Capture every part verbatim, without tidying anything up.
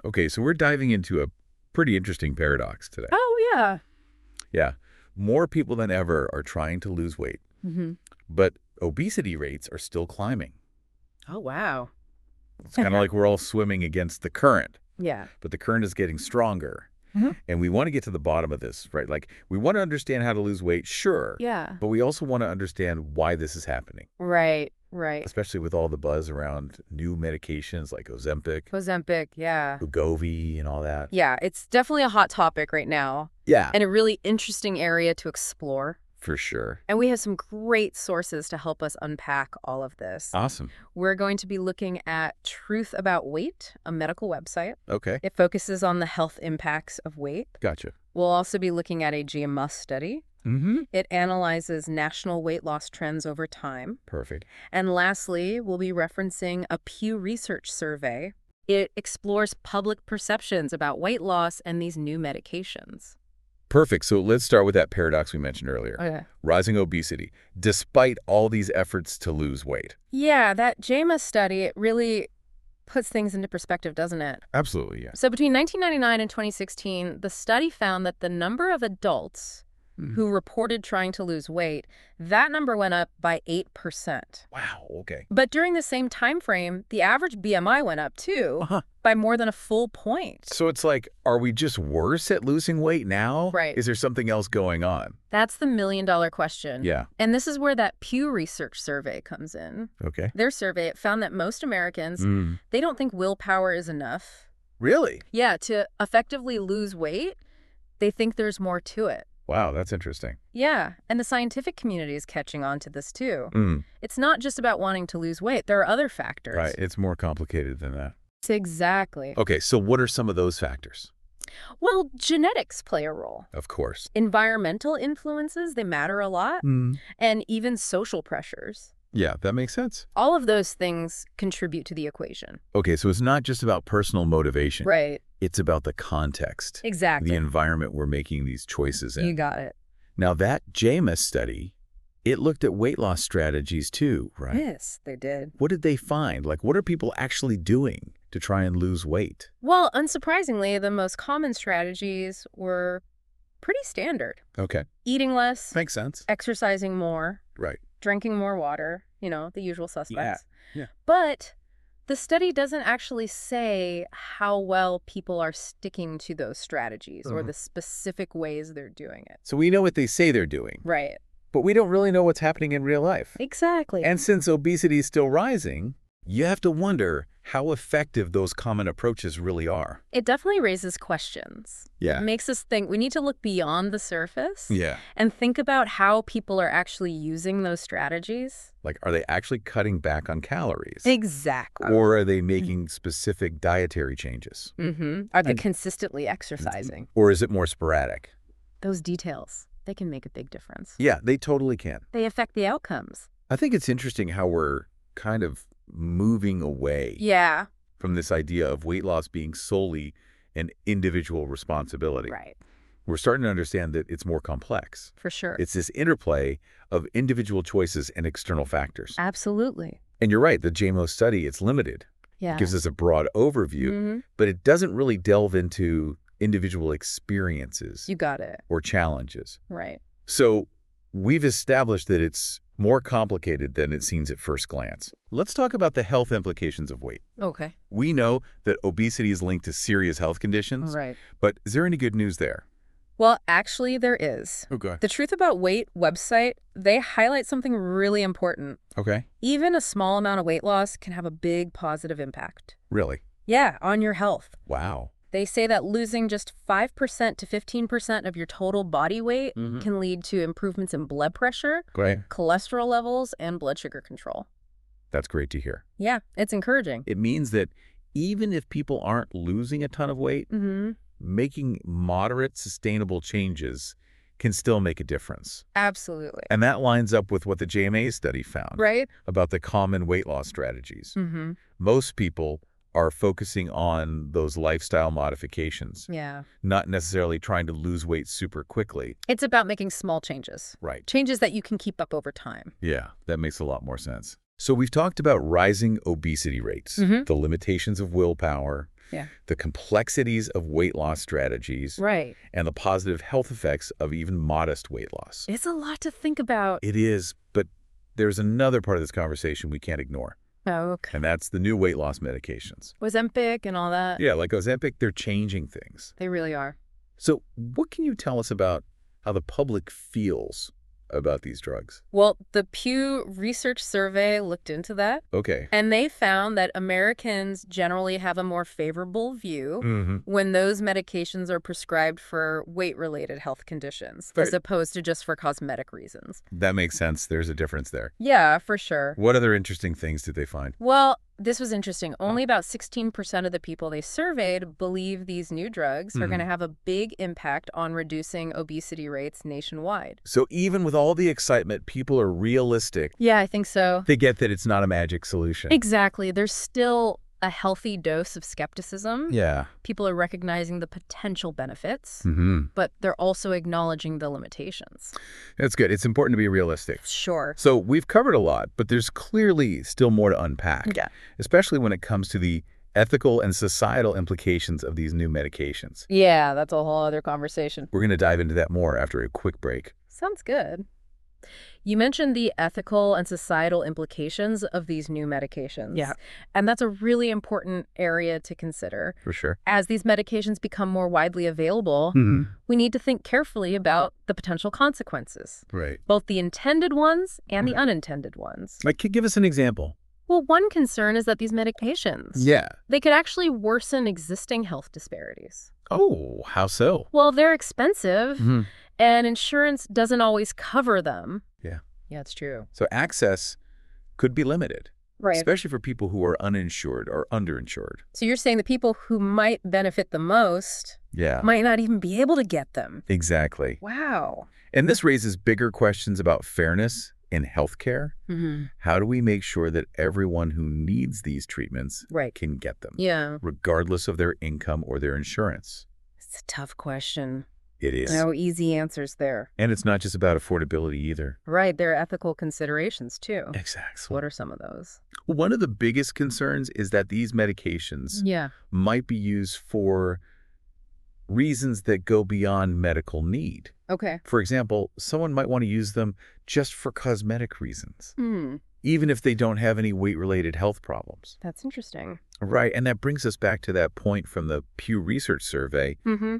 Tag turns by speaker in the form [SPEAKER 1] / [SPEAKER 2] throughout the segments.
[SPEAKER 1] Okay, so we're diving into a pretty interesting paradox today.
[SPEAKER 2] Oh, yeah.
[SPEAKER 1] Yeah. More people than ever are trying to lose weight,
[SPEAKER 2] Mm-hmm.
[SPEAKER 1] but obesity rates are still climbing.
[SPEAKER 2] Oh, wow.
[SPEAKER 1] It's kind of like we're all swimming against the current,
[SPEAKER 2] Yeah.
[SPEAKER 1] but the current is getting stronger.
[SPEAKER 2] Mm-hmm.
[SPEAKER 1] And we want to get to the bottom of this, right? Like, we want to understand how to lose weight, sure.
[SPEAKER 2] Yeah.
[SPEAKER 1] But we also want to understand why this is happening,
[SPEAKER 2] Right, right.
[SPEAKER 1] especially with all the buzz around new medications like Ozempic,
[SPEAKER 2] Ozempic, yeah.
[SPEAKER 1] Wegovy, and all that.
[SPEAKER 2] Yeah, it's definitely a hot topic right now
[SPEAKER 1] Yeah,
[SPEAKER 2] and a really interesting area to explore.
[SPEAKER 1] for sure.
[SPEAKER 2] And we have some great sources to help us unpack all of this.
[SPEAKER 1] Awesome.
[SPEAKER 2] We're going to be looking at Truth About Weight, a medical website.
[SPEAKER 1] Okay,
[SPEAKER 2] It focuses on the health impacts of weight.
[SPEAKER 1] gotcha.
[SPEAKER 2] We'll also be looking at a JAMA study.
[SPEAKER 1] Mm-hmm.
[SPEAKER 2] It analyzes national weight loss trends over time.
[SPEAKER 1] Perfect.
[SPEAKER 2] And lastly, we'll be referencing a Pew Research survey. It explores public perceptions about weight loss and these new medications.
[SPEAKER 1] Perfect. So let's start with that paradox we mentioned earlier.
[SPEAKER 2] Okay.
[SPEAKER 1] Rising obesity, despite all these efforts to lose weight.
[SPEAKER 2] Yeah, that JAMA study, it really puts things into perspective, doesn't it?
[SPEAKER 1] Absolutely, yes.
[SPEAKER 2] So between nineteen ninety-nine and twenty sixteen, the study found that the number of adults
[SPEAKER 1] Mhm.
[SPEAKER 2] who reported trying to lose weight, that number went up by eight percent.
[SPEAKER 1] Wow, okay.
[SPEAKER 2] But during the same time frame, the average B M I went up too,
[SPEAKER 1] Uh-huh.
[SPEAKER 2] by more than a full point.
[SPEAKER 1] So it's like, are we just worse at losing weight now?
[SPEAKER 2] Right.
[SPEAKER 1] Is there something else going on?
[SPEAKER 2] That's the million dollar question.
[SPEAKER 1] Yeah.
[SPEAKER 2] And this is where that Pew Research survey comes in.
[SPEAKER 1] Okay.
[SPEAKER 2] Their survey, it found that most Americans,
[SPEAKER 1] Mm.
[SPEAKER 2] they don't think willpower is enough.
[SPEAKER 1] Really?
[SPEAKER 2] Yeah, to effectively lose weight, they think there's more to it.
[SPEAKER 1] Wow, that's interesting.
[SPEAKER 2] Yeah, and the scientific community is catching on to this too.
[SPEAKER 1] Mm.
[SPEAKER 2] It's not just about wanting to lose weight. There are other factors.
[SPEAKER 1] Right. It's more complicated than that.
[SPEAKER 2] Exactly.
[SPEAKER 1] Okay, so what are some of those factors?
[SPEAKER 2] Well, genetics play a role.
[SPEAKER 1] Of course.
[SPEAKER 2] Environmental influences, they matter a lot.
[SPEAKER 1] Mm.
[SPEAKER 2] And even social pressures.
[SPEAKER 1] Yeah, that makes sense.
[SPEAKER 2] All of those things contribute to the equation.
[SPEAKER 1] Okay, so it's not just about personal motivation.
[SPEAKER 2] Right.
[SPEAKER 1] It's about the context,
[SPEAKER 2] Exactly.
[SPEAKER 1] the environment we're making these choices in.
[SPEAKER 2] You got it.
[SPEAKER 1] Now, that JAMA study, it looked at weight loss strategies too, right?
[SPEAKER 2] Yes, they did.
[SPEAKER 1] What did they find? Like, what are people actually doing to try and lose weight?
[SPEAKER 2] Well, unsurprisingly, the most common strategies were pretty standard.
[SPEAKER 1] Okay.
[SPEAKER 2] Eating less,
[SPEAKER 1] Makes sense.
[SPEAKER 2] exercising more,
[SPEAKER 1] Right.
[SPEAKER 2] drinking more water, you know, the usual suspects.
[SPEAKER 1] Yeah.
[SPEAKER 2] But the study doesn't actually say how well people are sticking to those strategies or
[SPEAKER 1] Uh-huh.
[SPEAKER 2] the specific ways they're doing it.
[SPEAKER 1] So we know what they say they're doing,
[SPEAKER 2] Right.
[SPEAKER 1] but we don't really know what's happening in real life.
[SPEAKER 2] Exactly.
[SPEAKER 1] And since obesity is still rising, you have to wonder how effective those common approaches really are.
[SPEAKER 2] it definitely raises questions.
[SPEAKER 1] Yeah.
[SPEAKER 2] It makes us think we need to look beyond the surface
[SPEAKER 1] Yeah.
[SPEAKER 2] and think about how people are actually using those strategies.
[SPEAKER 1] Like, are they actually cutting back on calories?
[SPEAKER 2] Exactly.
[SPEAKER 1] Or are they making specific dietary changes?
[SPEAKER 2] Mm-hmm. Are they
[SPEAKER 1] And-
[SPEAKER 2] consistently exercising?
[SPEAKER 1] Or is it more sporadic?
[SPEAKER 2] Those details, they can make a big difference.
[SPEAKER 1] Yeah, they totally can.
[SPEAKER 2] They affect the outcomes.
[SPEAKER 1] I think it's interesting how we're kind of moving away
[SPEAKER 2] Yeah.
[SPEAKER 1] from this idea of weight loss being solely an individual responsibility.
[SPEAKER 2] Right.
[SPEAKER 1] We're starting to understand that it's more complex.
[SPEAKER 2] For sure.
[SPEAKER 1] It's this interplay of individual choices and external factors.
[SPEAKER 2] Absolutely.
[SPEAKER 1] And you're right, the JAMO study, it's limited.
[SPEAKER 2] Yeah.
[SPEAKER 1] It gives us a broad overview,
[SPEAKER 2] Mhm.
[SPEAKER 1] but it doesn't really delve into individual experiences
[SPEAKER 2] You got it.
[SPEAKER 1] or challenges.
[SPEAKER 2] Right.
[SPEAKER 1] So we've established that it's more complicated than it seems at first glance. Let's talk about the health implications of weight.
[SPEAKER 2] Okay.
[SPEAKER 1] We know that obesity is linked to serious health conditions,
[SPEAKER 2] Right.
[SPEAKER 1] but is there any good news there?
[SPEAKER 2] Well, actually, there is.
[SPEAKER 1] Okay.
[SPEAKER 2] The Truth About Weight website, they highlight something really important.
[SPEAKER 1] Okay.
[SPEAKER 2] Even a small amount of weight loss can have a big positive impact.
[SPEAKER 1] Really?
[SPEAKER 2] Yeah, on your health.
[SPEAKER 1] Wow.
[SPEAKER 2] They say that losing just five percent to fifteen percent of your total body weight
[SPEAKER 1] Mhm.
[SPEAKER 2] can lead to improvements in blood pressure,
[SPEAKER 1] Great.
[SPEAKER 2] cholesterol levels, and blood sugar control.
[SPEAKER 1] That's great to hear.
[SPEAKER 2] Yeah, it's encouraging.
[SPEAKER 1] It means that even if people aren't losing a ton of weight,
[SPEAKER 2] Mm-hmm.
[SPEAKER 1] making moderate, sustainable changes can still make a difference.
[SPEAKER 2] Absolutely.
[SPEAKER 1] And that lines up with what the J M A study found
[SPEAKER 2] Right?
[SPEAKER 1] about the common weight loss strategies.
[SPEAKER 2] Mm-hmm.
[SPEAKER 1] Most people are focusing on those lifestyle modifications,
[SPEAKER 2] Yeah.
[SPEAKER 1] not necessarily trying to lose weight super quickly.
[SPEAKER 2] It's about making small changes.
[SPEAKER 1] Right.
[SPEAKER 2] Changes that you can keep up over time.
[SPEAKER 1] Yeah, that makes a lot more sense. So we've talked about rising obesity rates,
[SPEAKER 2] Mhm.
[SPEAKER 1] the limitations of willpower,
[SPEAKER 2] Yeah.
[SPEAKER 1] the complexities of weight loss strategies,
[SPEAKER 2] Right.
[SPEAKER 1] and the positive health effects of even modest weight loss.
[SPEAKER 2] It's a lot to think about.
[SPEAKER 1] It is, but there's another part of this conversation we can't ignore,
[SPEAKER 2] Oh, okay.
[SPEAKER 1] and that's the new weight loss medications.
[SPEAKER 2] Ozempic and all that.
[SPEAKER 1] Yeah, like Ozempic, they're changing things.
[SPEAKER 2] They really are.
[SPEAKER 1] So what can you tell us about how the public feels about these drugs?
[SPEAKER 2] Well, the Pew Research Survey looked into that,
[SPEAKER 1] Okay.
[SPEAKER 2] and they found that Americans generally have a more favorable view
[SPEAKER 1] Mm-hmm.
[SPEAKER 2] when those medications are prescribed for weight-related health conditions,
[SPEAKER 1] Right.
[SPEAKER 2] as opposed to just for cosmetic reasons.
[SPEAKER 1] That makes sense. There's a difference there.
[SPEAKER 2] Yeah, for sure.
[SPEAKER 1] What other interesting things did they find?
[SPEAKER 2] Well, this was interesting. Only about sixteen percent of the people they surveyed believe these new drugs are
[SPEAKER 1] Mhm.
[SPEAKER 2] going to have a big impact on reducing obesity rates nationwide.
[SPEAKER 1] So even with all the excitement, people are realistic.
[SPEAKER 2] Yeah, I think so.
[SPEAKER 1] They get that it's not a magic solution.
[SPEAKER 2] Exactly. There's still a healthy dose of skepticism.
[SPEAKER 1] Yeah.
[SPEAKER 2] People are recognizing the potential benefits,
[SPEAKER 1] Mm-hmm.
[SPEAKER 2] but they're also acknowledging the limitations.
[SPEAKER 1] That's good. It's important to be realistic.
[SPEAKER 2] Sure.
[SPEAKER 1] So we've covered a lot, but there's clearly still more to unpack,
[SPEAKER 2] Yeah.
[SPEAKER 1] especially when it comes to the ethical and societal implications of these new medications.
[SPEAKER 2] Yeah, that's a whole other conversation.
[SPEAKER 1] We're going to dive into that more after a quick break.
[SPEAKER 2] Sounds good. You mentioned the ethical and societal implications of these new medications.
[SPEAKER 3] Yeah.
[SPEAKER 2] And that's a really important area to consider.
[SPEAKER 1] For sure.
[SPEAKER 2] As these medications become more widely available,
[SPEAKER 1] Mm-hmm.
[SPEAKER 2] we need to think carefully about the potential consequences,
[SPEAKER 1] Right.
[SPEAKER 2] both the intended ones and the unintended ones.
[SPEAKER 1] Like, give us an example.
[SPEAKER 2] Well, one concern is that these medications,
[SPEAKER 1] Yeah.
[SPEAKER 2] they could actually worsen existing health disparities.
[SPEAKER 1] Oh, how so?
[SPEAKER 2] Well, they're expensive,
[SPEAKER 1] Mm-hmm.
[SPEAKER 2] and insurance doesn't always cover them.
[SPEAKER 1] Yeah.
[SPEAKER 2] Yeah, it's true.
[SPEAKER 1] So access could be limited,
[SPEAKER 2] Right.
[SPEAKER 1] especially for people who are uninsured or underinsured.
[SPEAKER 2] So you're saying the people who might benefit the most
[SPEAKER 1] Yeah.
[SPEAKER 2] might not even be able to get them.
[SPEAKER 1] Exactly.
[SPEAKER 2] Wow.
[SPEAKER 1] And this raises bigger questions about fairness in healthcare.
[SPEAKER 2] Mm-hmm.
[SPEAKER 1] How do we make sure that everyone who needs these treatments
[SPEAKER 2] Right.
[SPEAKER 1] can get them,
[SPEAKER 2] Yeah.
[SPEAKER 1] regardless of their income or their insurance?
[SPEAKER 2] It's a tough question.
[SPEAKER 1] It is.
[SPEAKER 2] No easy answers there.
[SPEAKER 1] And it's not just about affordability either.
[SPEAKER 2] Right. There are ethical considerations, too.
[SPEAKER 1] Exactly.
[SPEAKER 2] What are some of those?
[SPEAKER 1] Well, one of the biggest concerns is that these medications
[SPEAKER 2] Yeah.
[SPEAKER 1] might be used for reasons that go beyond medical need.
[SPEAKER 2] Okay.
[SPEAKER 1] For example, someone might want to use them just for cosmetic reasons,
[SPEAKER 2] Hmm.
[SPEAKER 1] even if they don't have any weight-related health problems.
[SPEAKER 2] That's interesting.
[SPEAKER 1] Right, and that brings us back to that point from the Pew Research Survey.
[SPEAKER 2] Mm-hmm.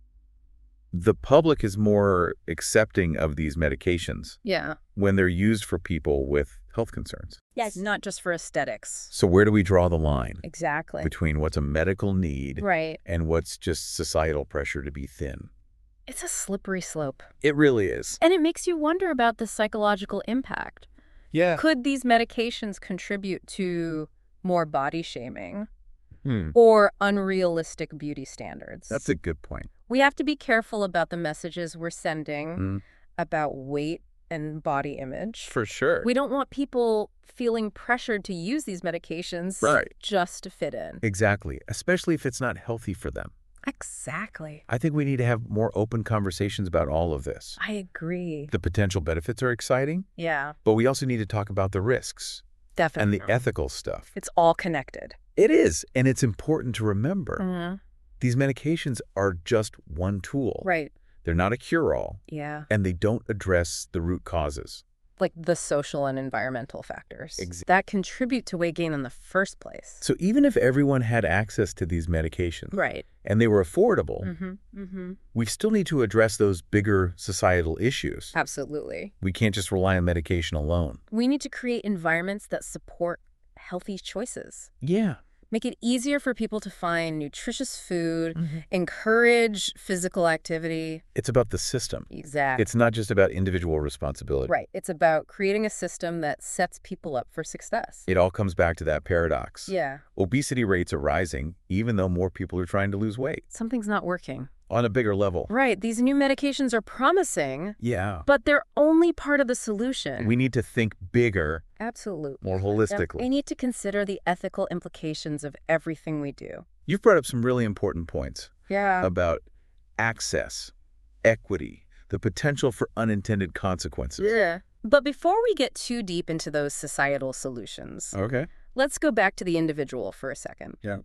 [SPEAKER 1] The public is more accepting of these medications
[SPEAKER 2] Yeah.
[SPEAKER 1] when they're used for people with health concerns.
[SPEAKER 3] Yes.
[SPEAKER 2] Not just for aesthetics.
[SPEAKER 1] So where do we draw the line
[SPEAKER 2] Exactly.
[SPEAKER 1] between what's a medical need
[SPEAKER 2] Right.
[SPEAKER 1] and what's just societal pressure to be thin?
[SPEAKER 2] It's a slippery slope.
[SPEAKER 1] It really is.
[SPEAKER 2] And it makes you wonder about the psychological impact.
[SPEAKER 1] Yeah.
[SPEAKER 2] Could these medications contribute to more body shaming
[SPEAKER 1] Hmm.
[SPEAKER 2] or unrealistic beauty standards?
[SPEAKER 1] That's a good point.
[SPEAKER 2] We have to be careful about the messages we're sending
[SPEAKER 1] Mm.
[SPEAKER 2] about weight and body image.
[SPEAKER 1] For sure.
[SPEAKER 2] We don't want people feeling pressured to use these medications
[SPEAKER 1] Right.
[SPEAKER 2] just to fit in.
[SPEAKER 1] Exactly, especially if it's not healthy for them.
[SPEAKER 2] Exactly.
[SPEAKER 1] I think we need to have more open conversations about all of this.
[SPEAKER 2] I agree.
[SPEAKER 1] The potential benefits are exciting,
[SPEAKER 2] Yeah,
[SPEAKER 1] but we also need to talk about the risks and
[SPEAKER 2] definitely.
[SPEAKER 1] the ethical stuff.
[SPEAKER 2] It's all connected.
[SPEAKER 1] It is, and it's important to remember.
[SPEAKER 2] Mhm.
[SPEAKER 1] These medications are just one tool.
[SPEAKER 2] Right.
[SPEAKER 1] They're not a cure-all,
[SPEAKER 2] Yeah.
[SPEAKER 1] and they don't address the root causes.
[SPEAKER 2] Like the social and environmental factors
[SPEAKER 1] Ex-
[SPEAKER 2] that contribute to weight gain in the first place.
[SPEAKER 1] So even if everyone had access to these medications
[SPEAKER 2] Right.
[SPEAKER 1] and they were affordable,
[SPEAKER 2] Mm-hmm. Mm-hmm.
[SPEAKER 1] we still need to address those bigger societal issues.
[SPEAKER 2] Absolutely.
[SPEAKER 1] We can't just rely on medication alone.
[SPEAKER 2] We need to create environments that support healthy choices.
[SPEAKER 1] Yeah.
[SPEAKER 2] Make it easier for people to find nutritious food,
[SPEAKER 1] Mm-hmm.
[SPEAKER 2] encourage physical activity.
[SPEAKER 1] It's about the system.
[SPEAKER 2] Exactly.
[SPEAKER 1] It's not just about individual responsibility.
[SPEAKER 2] Right. It's about creating a system that sets people up for success.
[SPEAKER 1] It all comes back to that paradox.
[SPEAKER 2] Yeah.
[SPEAKER 1] Obesity rates are rising, even though more people are trying to lose weight.
[SPEAKER 2] Something's not working.
[SPEAKER 1] On a bigger level.
[SPEAKER 2] Right. These new medications are promising,
[SPEAKER 1] Yeah.
[SPEAKER 2] but they're only part of the solution.
[SPEAKER 1] We need to think bigger,
[SPEAKER 2] Absolutely.
[SPEAKER 1] more
[SPEAKER 2] Now,
[SPEAKER 1] holistically.
[SPEAKER 2] we need to consider the ethical implications of everything we do.
[SPEAKER 1] You've brought up some really important points
[SPEAKER 2] Yeah.
[SPEAKER 1] about access, equity, the potential for unintended consequences.
[SPEAKER 2] Yeah. But before we get too deep into those societal solutions,
[SPEAKER 1] Okay.
[SPEAKER 2] let's go back to the individual for a second.
[SPEAKER 1] Yeah.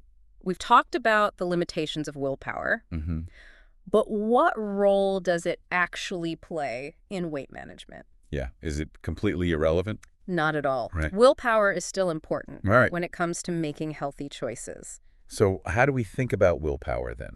[SPEAKER 2] we've talked about the limitations of willpower,
[SPEAKER 1] Mm-hmm.
[SPEAKER 2] but what role does it actually play in weight management?
[SPEAKER 1] Yeah. Is it completely irrelevant?
[SPEAKER 2] Not at all.
[SPEAKER 1] Right.
[SPEAKER 2] Willpower is still important
[SPEAKER 1] All right.
[SPEAKER 2] when it comes to making healthy choices.
[SPEAKER 1] So how do we think about willpower then?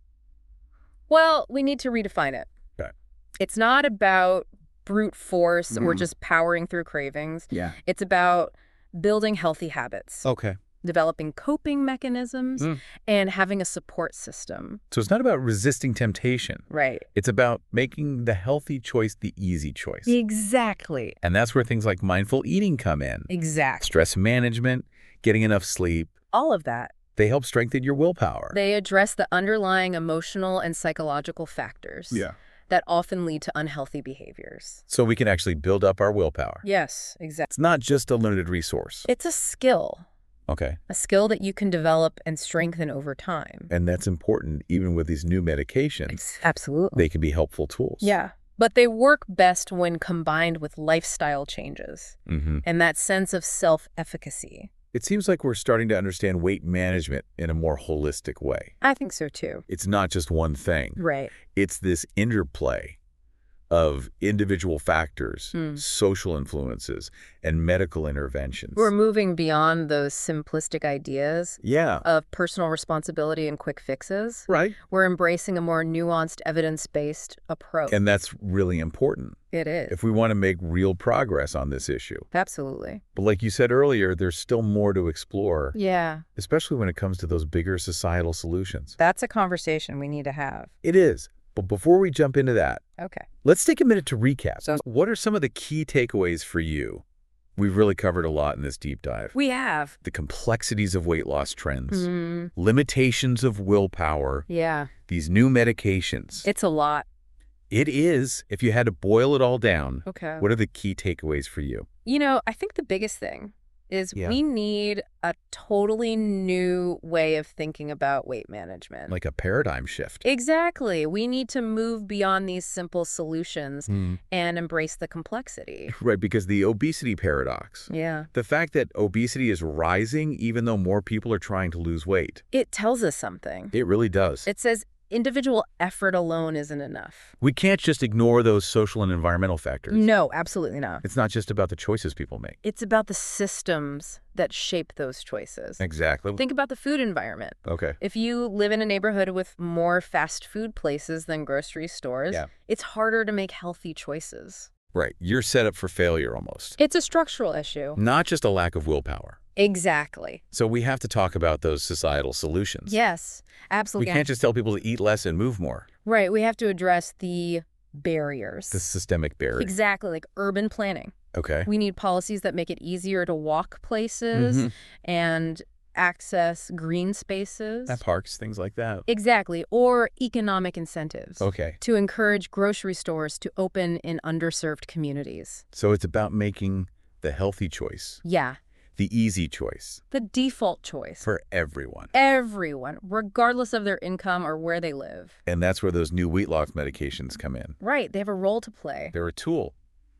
[SPEAKER 2] Well, we need to redefine it.
[SPEAKER 1] Okay.
[SPEAKER 2] It's not about brute force or
[SPEAKER 1] Mm.
[SPEAKER 2] just powering through cravings.
[SPEAKER 1] Yeah.
[SPEAKER 2] It's about building healthy habits,
[SPEAKER 1] Okay.
[SPEAKER 2] developing coping mechanisms,
[SPEAKER 1] Mm.
[SPEAKER 2] and having a support system.
[SPEAKER 1] So it's not about resisting temptation.
[SPEAKER 2] Right.
[SPEAKER 1] It's about making the healthy choice the easy choice.
[SPEAKER 2] Exactly.
[SPEAKER 1] And that's where things like mindful eating come in.
[SPEAKER 2] Exactly.
[SPEAKER 1] Stress management, getting enough sleep,
[SPEAKER 2] All of that.
[SPEAKER 1] they help strengthen your willpower.
[SPEAKER 2] They address the underlying emotional and psychological factors
[SPEAKER 1] Yeah.
[SPEAKER 2] that often lead to unhealthy behaviors.
[SPEAKER 1] So we can actually build up our willpower.
[SPEAKER 2] Yes, exactly.
[SPEAKER 1] It's not just a limited resource.
[SPEAKER 2] It's a skill,
[SPEAKER 1] Okay.
[SPEAKER 2] a skill that you can develop and strengthen over time.
[SPEAKER 1] And that's important even with these new medications.
[SPEAKER 2] Ex- Absolutely.
[SPEAKER 1] They can be helpful tools.
[SPEAKER 2] Yeah. But they work best when combined with lifestyle changes
[SPEAKER 1] Mm-hmm.
[SPEAKER 2] and that sense of self-efficacy.
[SPEAKER 1] It seems like we're starting to understand weight management in a more holistic way.
[SPEAKER 2] I think so too.
[SPEAKER 1] It's not just one thing.
[SPEAKER 2] Right.
[SPEAKER 1] It's this interplay of individual factors,
[SPEAKER 2] Hmm.
[SPEAKER 1] social influences, and medical interventions.
[SPEAKER 2] We're moving beyond those simplistic ideas
[SPEAKER 1] Yeah.
[SPEAKER 2] of personal responsibility and quick fixes.
[SPEAKER 1] Right.
[SPEAKER 2] We're embracing a more nuanced, evidence-based approach.
[SPEAKER 1] And that's really important
[SPEAKER 2] It is.
[SPEAKER 1] if we want to make real progress on this issue.
[SPEAKER 2] Absolutely.
[SPEAKER 1] But like you said earlier, there's still more to explore,
[SPEAKER 2] Yeah.
[SPEAKER 1] especially when it comes to those bigger societal solutions.
[SPEAKER 2] That's a conversation we need to have.
[SPEAKER 1] It is. But before we jump into that,
[SPEAKER 2] Okay.
[SPEAKER 1] let's take a minute to recap.
[SPEAKER 2] So-
[SPEAKER 1] What are some of the key takeaways for you? We've really covered a lot in this deep dive.
[SPEAKER 2] We have.
[SPEAKER 1] The complexities of weight loss trends,
[SPEAKER 2] Mm,
[SPEAKER 1] limitations of willpower,
[SPEAKER 2] yeah.
[SPEAKER 1] these new medications.
[SPEAKER 2] It's a lot.
[SPEAKER 1] It is, if you had to boil it all down,
[SPEAKER 2] Okay.
[SPEAKER 1] what are the key takeaways for you?
[SPEAKER 2] You know, I think the biggest thing is
[SPEAKER 1] Yeah.
[SPEAKER 2] we need a totally new way of thinking about weight management.
[SPEAKER 1] Like a paradigm shift.
[SPEAKER 2] Exactly. We need to move beyond these simple solutions
[SPEAKER 1] Hmm.
[SPEAKER 2] and embrace the complexity.
[SPEAKER 1] Right, because the obesity paradox,
[SPEAKER 2] Yeah.
[SPEAKER 1] the fact that obesity is rising even though more people are trying to lose weight,
[SPEAKER 2] It tells us something.
[SPEAKER 1] it really does.
[SPEAKER 2] It says individual effort alone isn't enough.
[SPEAKER 1] We can't just ignore those social and environmental factors.
[SPEAKER 2] No, absolutely not.
[SPEAKER 1] It's not just about the choices people make.
[SPEAKER 2] It's about the systems that shape those choices.
[SPEAKER 1] Exactly.
[SPEAKER 2] Think about the food environment.
[SPEAKER 1] Okay.
[SPEAKER 2] If you live in a neighborhood with more fast food places than grocery stores,
[SPEAKER 1] Yeah.
[SPEAKER 2] it's harder to make healthy choices.
[SPEAKER 1] Right. You're set up for failure almost.
[SPEAKER 2] It's a structural issue.
[SPEAKER 1] Not just a lack of willpower.
[SPEAKER 2] Exactly.
[SPEAKER 1] So we have to talk about those societal solutions.
[SPEAKER 2] Yes,
[SPEAKER 1] We
[SPEAKER 2] absolutely.
[SPEAKER 1] can't just tell people to eat less and move more.
[SPEAKER 2] Right, we have to address the barriers.
[SPEAKER 1] The systemic barrier.
[SPEAKER 2] Exactly, like urban planning.
[SPEAKER 1] Okay.
[SPEAKER 2] We need policies that make it easier to walk places
[SPEAKER 1] Mhm.
[SPEAKER 2] and access green spaces.
[SPEAKER 1] At parks, things like that.
[SPEAKER 2] Exactly, or economic incentives
[SPEAKER 1] Okay.
[SPEAKER 2] to encourage grocery stores to open in underserved communities.
[SPEAKER 1] So it's about making the healthy choice,
[SPEAKER 2] Yeah,
[SPEAKER 1] the easy choice
[SPEAKER 2] the default choice.
[SPEAKER 1] for everyone.
[SPEAKER 2] Everyone, regardless of their income or where they live.
[SPEAKER 1] And that's where those new weight loss medications come in.
[SPEAKER 2] Right, they have a role to play.
[SPEAKER 1] They're a tool,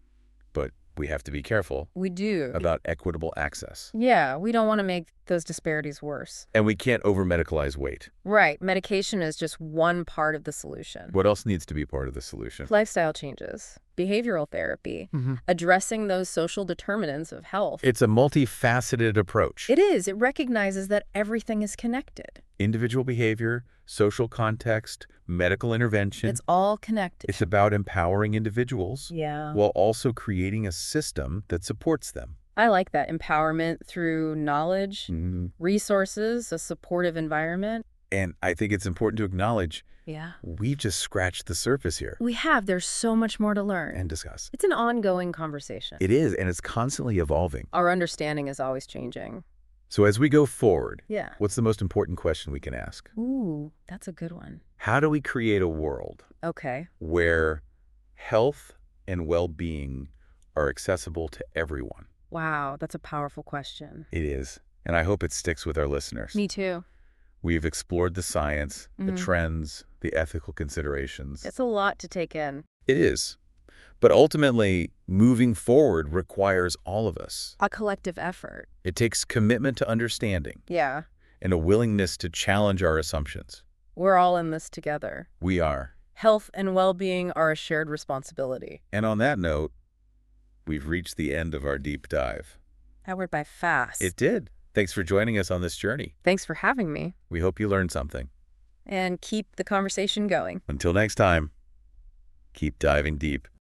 [SPEAKER 1] but we have to be careful
[SPEAKER 2] We do.
[SPEAKER 1] about equitable access.
[SPEAKER 2] Yeah, we don't want to make those disparities worse.
[SPEAKER 1] And we can't over-medicalize weight.
[SPEAKER 2] Right, medication is just one part of the solution.
[SPEAKER 1] What else needs to be part of the solution?
[SPEAKER 2] Lifestyle changes, behavioral therapy,
[SPEAKER 1] Mhm.
[SPEAKER 2] addressing those social determinants of health.
[SPEAKER 1] It's a multifaceted approach.
[SPEAKER 2] It is. It recognizes that everything is connected.
[SPEAKER 1] Individual behavior, social context, medical intervention.
[SPEAKER 2] It's all connected.
[SPEAKER 1] It's about empowering individuals
[SPEAKER 2] Yeah.
[SPEAKER 1] while also creating a system that supports them.
[SPEAKER 2] I like that. Empowerment through knowledge,
[SPEAKER 1] Mhm.
[SPEAKER 2] resources, a supportive environment.
[SPEAKER 1] And I think it's important to acknowledge
[SPEAKER 2] Yeah.
[SPEAKER 1] we've just scratched the surface here
[SPEAKER 2] We have. There's so much more to learn.
[SPEAKER 1] and discuss.
[SPEAKER 2] It's an ongoing conversation.
[SPEAKER 1] It is, and it's constantly evolving.
[SPEAKER 2] Our understanding is always changing.
[SPEAKER 1] So as we go forward,
[SPEAKER 2] Yeah.
[SPEAKER 1] what's the most important question we can ask?
[SPEAKER 2] Ooh, that's a good one.
[SPEAKER 1] How do we create a world
[SPEAKER 2] Okay.
[SPEAKER 1] where health and well-being are accessible to everyone?
[SPEAKER 2] Wow, that's a powerful question.
[SPEAKER 1] It is, and I hope it sticks with our listeners.
[SPEAKER 2] Me too.
[SPEAKER 1] We've explored the science, the
[SPEAKER 2] Mhm.
[SPEAKER 1] trends, the ethical considerations.
[SPEAKER 2] It's a lot to take in.
[SPEAKER 1] It is. But ultimately, moving forward requires all of us.
[SPEAKER 2] A collective effort.
[SPEAKER 1] It takes commitment to understanding
[SPEAKER 2] Yeah.
[SPEAKER 1] and a willingness to challenge our assumptions.
[SPEAKER 2] We're all in this together.
[SPEAKER 1] We are.
[SPEAKER 2] Health and well-being are a shared responsibility.
[SPEAKER 1] And on that note, we've reached the end of our deep dive.
[SPEAKER 2] That went by fast.
[SPEAKER 1] It did. Thanks for joining us on this journey.
[SPEAKER 2] Thanks for having me.
[SPEAKER 1] We hope you learned something.
[SPEAKER 2] And keep the conversation going.
[SPEAKER 1] Until next time, keep diving deep.